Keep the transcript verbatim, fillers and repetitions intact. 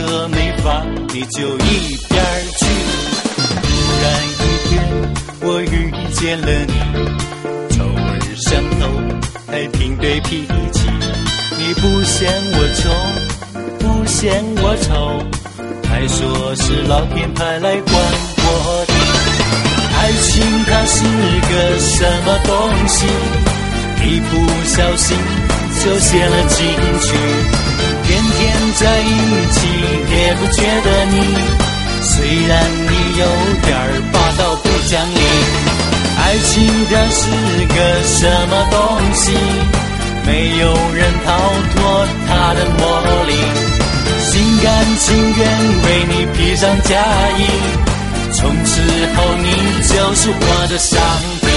何没法，你就一边儿去。突然一天，我遇见了你，臭味相投，还平对脾气。你不嫌我丑，不嫌我丑，还说是老天派来管我的。爱情它是个什么东西？一不小心就写了进去，天天在一起也不觉得腻，虽然你有点霸道不讲理。爱情它是个什么东西？没有人逃脱它的魔力，心甘情愿为你披上嫁衣，从此后你就是我的上帝。